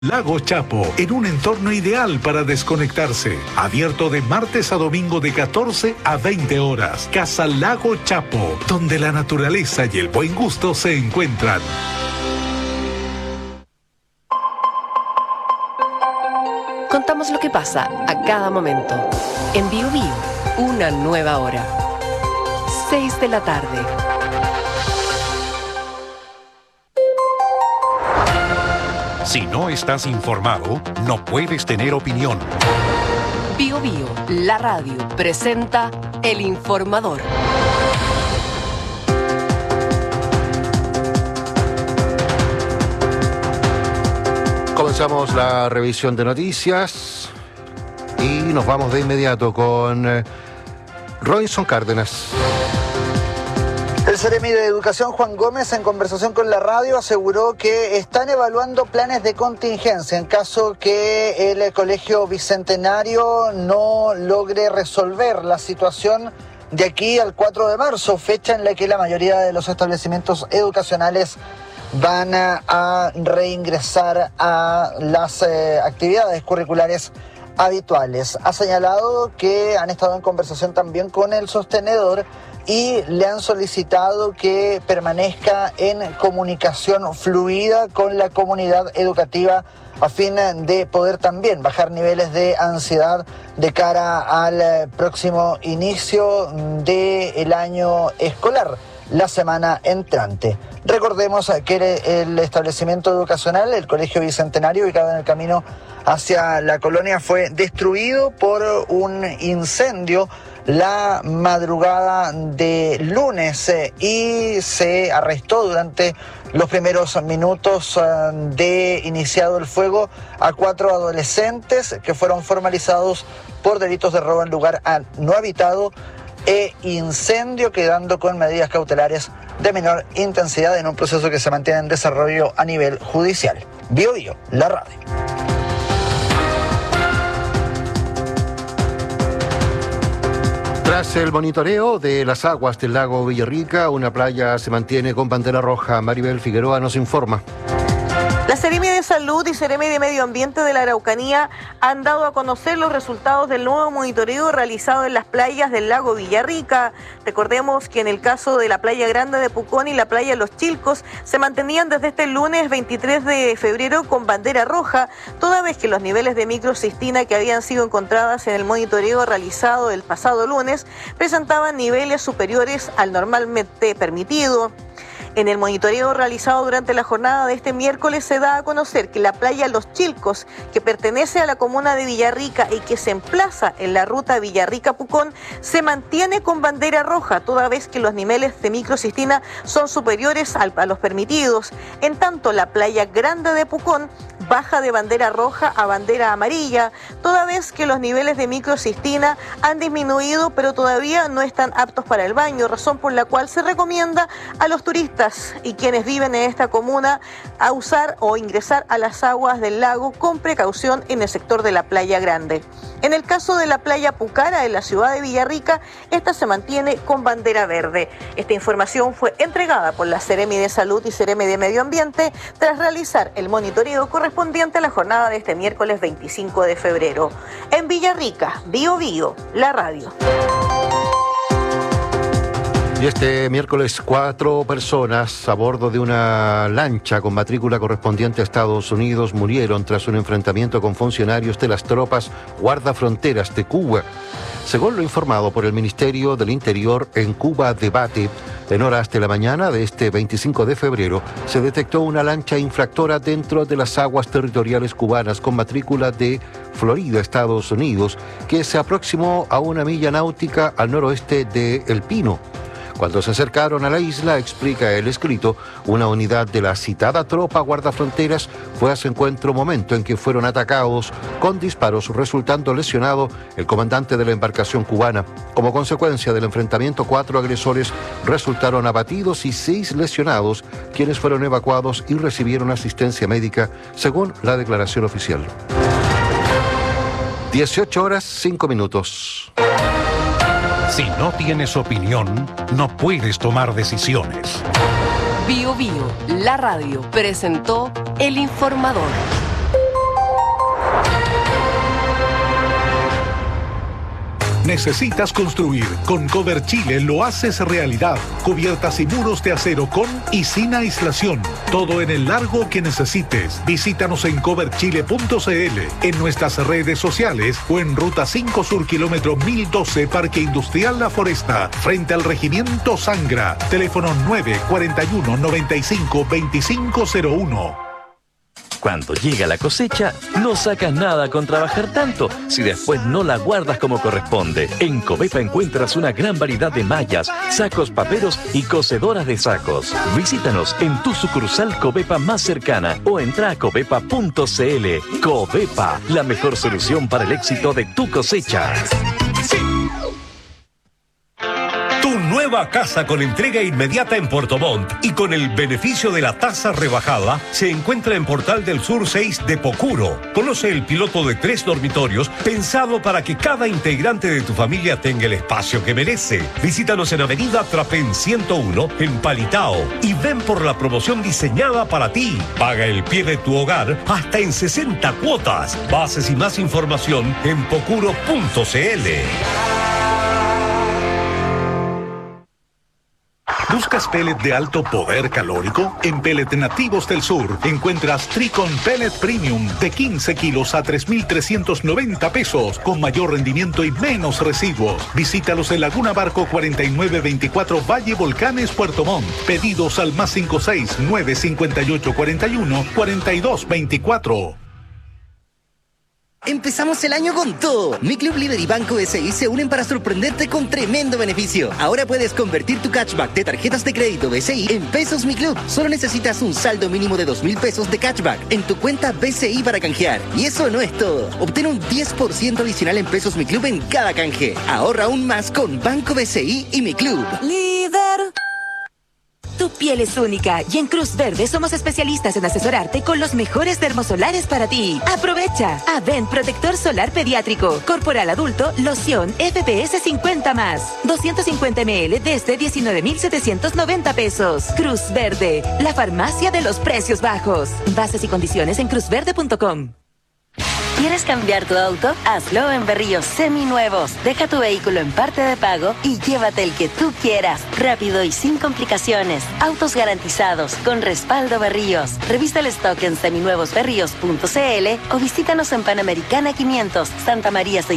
Lago Chapo, en un entorno ideal para desconectarse. Abierto de martes a domingo de 14 a 20 horas. Casa Lago Chapo, donde la naturaleza y el buen gusto se encuentran. Contamos lo que pasa a cada momento. En Bio Bio, una nueva hora. 6 de la tarde. Si no estás informado, no puedes tener opinión. Bio Bio, la radio, presenta El Informador. Comenzamos la revisión de noticias y nos vamos de inmediato con Robinson Cárdenas. El Seremi de Educación, Juan Gómez, en conversación con la radio, aseguró que están evaluando planes de contingencia en caso que el Colegio Bicentenario no logre resolver la situación de aquí al 4 de marzo, fecha en la que la mayoría de los establecimientos educacionales van a reingresar a las actividades curriculares habituales. Ha señalado que han estado en conversación también con el sostenedor y le han solicitado que permanezca en comunicación fluida con la comunidad educativa a fin de poder también bajar niveles de ansiedad de cara al próximo inicio del año escolar, la semana entrante. Recordemos que el establecimiento educacional, el Colegio Bicentenario, ubicado en el camino hacia la colonia, fue destruido por un incendio la madrugada de lunes y se arrestó durante los primeros minutos de iniciado el fuego a 4 adolescentes que fueron formalizados por delitos de robo en lugar no habitado e incendio, quedando con medidas cautelares de menor intensidad en un proceso que se mantiene en desarrollo a nivel judicial. Bio Bio, la radio. Tras el monitoreo de las aguas del lago Villarrica, una playa se mantiene con bandera roja. Maribel Figueroa nos informa. La Seremi de Salud y Seremi de Medio Ambiente de la Araucanía han dado a conocer los resultados del nuevo monitoreo realizado en las playas del lago Villarrica. Recordemos que en el caso de la playa Grande de Pucón y la playa Los Chilcos se mantenían desde este lunes 23 de febrero con bandera roja, toda vez que los niveles de microcistina que habían sido encontradas en el monitoreo realizado el pasado lunes presentaban niveles superiores al normalmente permitido. En el monitoreo realizado durante la jornada de este miércoles se da a conocer que la playa Los Chilcos, que pertenece a la comuna de Villarrica y que se emplaza en la ruta Villarrica-Pucón, se mantiene con bandera roja, toda vez que los niveles de microcistina son superiores a los permitidos. En tanto, la playa Grande de Pucón baja de bandera roja a bandera amarilla, toda vez que los niveles de microcistina han disminuido, pero todavía no están aptos para el baño, razón por la cual se recomienda a los turistas y quienes viven en esta comuna a usar o ingresar a las aguas del lago con precaución en el sector de la playa Grande. En el caso de la playa Pucara, en la ciudad de Villarrica, esta se mantiene con bandera verde. Esta información fue entregada por la Seremi de Salud y Seremi de Medio Ambiente tras realizar el monitoreo correspondiente a la jornada de este miércoles 25 de febrero. En Villarrica, Bio Bio, la radio. Y este miércoles 4 personas a bordo de una lancha con matrícula correspondiente a Estados Unidos murieron tras un enfrentamiento con funcionarios de las tropas guardafronteras de Cuba. Según lo informado por el Ministerio del Interior en Cuba Debate, en horas de la mañana de este 25 de febrero se detectó una lancha infractora dentro de las aguas territoriales cubanas con matrícula de Florida, Estados Unidos, que se aproximó a una milla náutica al noroeste de El Pino. Cuando se acercaron a la isla, explica el escrito, una unidad de la citada tropa guardafronteras fue a su encuentro, momento en que fueron atacados con disparos, resultando lesionado el comandante de la embarcación cubana. Como consecuencia del enfrentamiento, 4 agresores resultaron abatidos y 6 lesionados, quienes fueron evacuados y recibieron asistencia médica, según la declaración oficial. 18 horas 5 minutos. Si no tienes opinión, no puedes tomar decisiones. Bio Bio, la radio, presentó El Informador. ¿Necesitas construir? Con Cover Chile lo haces realidad. Cubiertas y muros de acero con y sin aislación. Todo en el largo que necesites. Visítanos en coverchile.cl, en nuestras redes sociales o en Ruta 5 Sur, kilómetro 1012, Parque Industrial La Foresta, frente al Regimiento Sangra. Teléfono 941 95 2501. Cuando llega la cosecha, no sacas nada con trabajar tanto si después no la guardas como corresponde. En Covepa encuentras una gran variedad de mallas, sacos paperos y cosedoras de sacos. Visítanos en tu sucursal Covepa más cercana o entra a covepa.cl. Covepa, la mejor solución para el éxito de tu cosecha. Sí. Tu nueva casa con entrega inmediata en Puerto Montt y con el beneficio de la tasa rebajada se encuentra en Portal del Sur 6 de Pocuro. Conoce el piloto de 3 dormitorios pensado para que cada integrante de tu familia tenga el espacio que merece. Visítanos en Avenida Trapén 101 en Palitao y ven por la promoción diseñada para ti. Paga el pie de tu hogar hasta en 60 cuotas. Bases y más información en pocuro.cl. ¿Buscas pellet de alto poder calórico? En Pellet Nativos del Sur encuentras Tricon Pellet Premium de 15 kilos a 3,390 pesos, con mayor rendimiento y menos residuos. Visítalos en Laguna Barco 4924 Valle Volcanes, Puerto Montt. Pedidos al +56 958 41 42 24. Empezamos el año con todo. Mi Club Líder y Banco BCI se unen para sorprenderte con tremendo beneficio. Ahora puedes convertir tu cashback de tarjetas de crédito BCI en pesos Mi Club. Solo necesitas un saldo mínimo de 2.000 pesos de cashback en tu cuenta BCI para canjear. Y eso no es todo. Obtén un 10% adicional en pesos Mi Club en cada canje. Ahorra aún más con Banco BCI y Mi Club. Líder. Tu piel es única y en Cruz Verde somos especialistas en asesorarte con los mejores termosolares para ti. Aprovecha. Avent Protector Solar Pediátrico, Corporal Adulto, Loción FPS 50+. 250 ml desde 19,790 pesos. Cruz Verde, la farmacia de los precios bajos. Bases y condiciones en cruzverde.com. ¿Quieres cambiar tu auto? Hazlo en Berríos Seminuevos. Deja tu vehículo en parte de pago y llévate el que tú quieras. Rápido y sin complicaciones. Autos garantizados con respaldo Berríos. Revisa el stock en seminuevosberríos.cl o visítanos en Panamericana 500, Santa María 600.